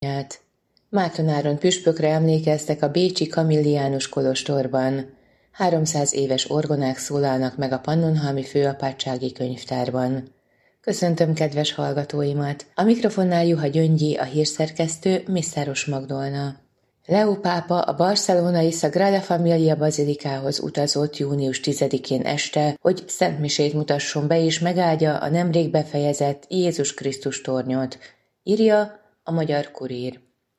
Márton Áron püspökre emlékeztek a bécsi Kamilliánus kolostorban. 300 éves orgonák szólalnak meg a Pannonhalmi Főapátsági Könyvtárban. Köszöntöm kedves hallgatóimat! A mikrofonnál Juha Gyöngyi, a hírszerkesztő Mészáros Magdolna. Leó pápa a barcelonai Sagrada Familia bazilikához utazott június 10-én este, hogy szentmisét mutasson be és megáldja a nemrég befejezett Jézus Krisztus tornyot, írja a Magyar Kurír.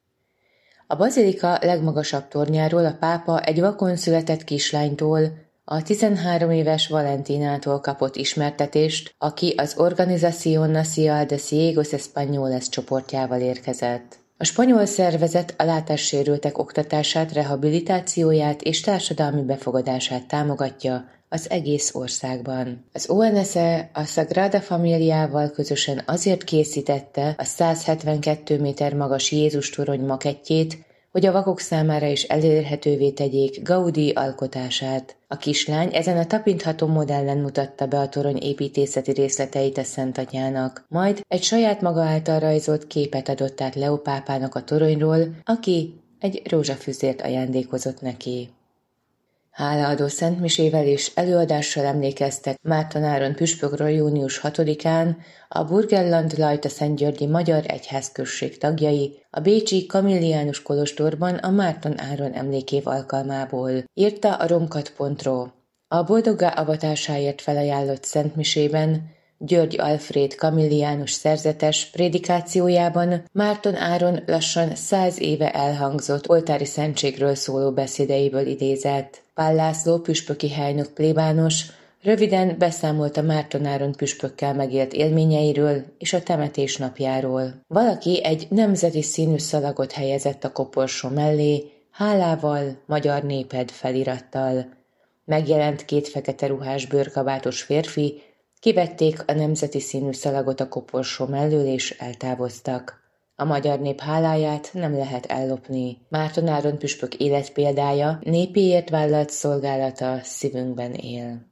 A bazilika legmagasabb tornyáról a pápa egy vakon született kislánytól, a 13 éves Valentinától kapott ismertetést, aki az Organización Nacional de Ciegos Españoles csoportjával érkezett. A spanyol szervezet a látássérültek oktatását, rehabilitációját és társadalmi befogadását támogatja az egész országban. Az ONSE a Sagrada Familiával közösen azért készítette a 172 méter magas Jézus torony makettjét, hogy a vakok számára is elérhetővé tegyék Gaudí alkotását. A kislány ezen a tapintható modellen mutatta be a torony építészeti részleteit a Szent Atyának, majd egy saját maga által rajzolt képet adott át Leó pápának a toronyról, aki egy rózsafüzért ajándékozott neki. Hálaadó szentmisével és előadással emlékeztek Márton Áron püspökről június 6-án a Burgenland-Lajta-Szentgyörgyi Magyar Egyházközség tagjai a bécsi Kamilliánus kolostorban a Márton Áron emlékév alkalmából, írta a romkat.ro. A boldoggá avatásáért felajánlott szentmisében György Alfréd Kamilliánus szerzetes prédikációjában Márton Áron lassan 100 éve elhangzott oltári szentségről szóló beszédeiből idézett. Pál László püspöki helynök plébános röviden beszámolt a Márton Áron püspökkel megélt élményeiről és a temetés napjáról. Valaki egy nemzeti színű szalagot helyezett a koporsó mellé, hálával, magyar néped felirattal. Megjelent 2 fekete ruhás bőrkabátos férfi, kivették a nemzeti színű szalagot a koporsó mellől és eltávoztak. A magyar nép háláját nem lehet ellopni. Márton Áron püspök életpéldája, népéért vállalt szolgálata szívünkben él.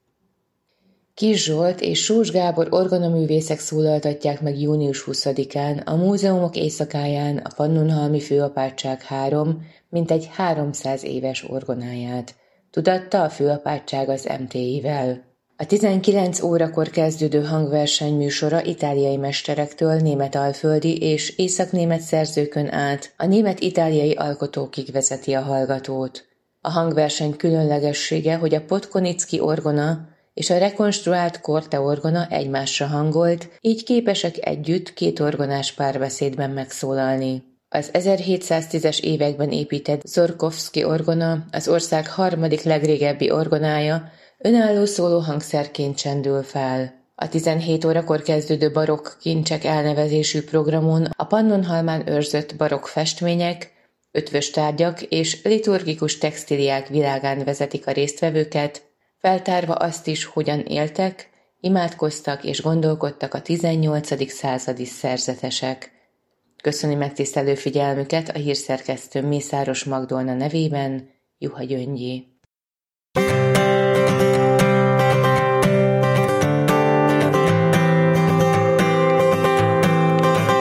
Kis Zsolt és Sós Gábor orgonaművészek szólaltatják meg június 20-án a Múzeumok éjszakáján a Pannonhalmi Főapátság 3, mintegy 300 éves orgonáját. Tudatta a főapátság az MTI-vel. A 19 órakor kezdődő hangverseny műsora itáliai mesterektől német-alföldi és északnémet szerzőkön át a német-itáliai alkotókig vezeti a hallgatót. A hangverseny különlegessége, hogy a Podkonicki orgona és a rekonstruált Korte orgona egymásra hangolt, így képesek együtt 2 orgonás párbeszédben megszólalni. Az 1710-es években épített Żorkowski orgona, az ország 3. legrégebbi orgonája, önálló szólóhangszerként csendül fel. A 17 órakor kezdődő barokk kincsek elnevezésű programon a Pannonhalmán őrzött barokk festmények, ötvös tárgyak és liturgikus textíliák világán vezetik a résztvevőket, feltárva azt is, hogyan éltek, imádkoztak és gondolkodtak a 18. századi szerzetesek. Köszöni megtisztelő figyelmüket a hírszerkesztő Mészáros Magdolna nevében, Juha Gyöngyi.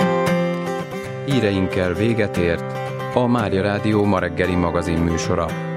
Híreinkkel véget ért a Mária Rádió ma reggeli magazin műsora.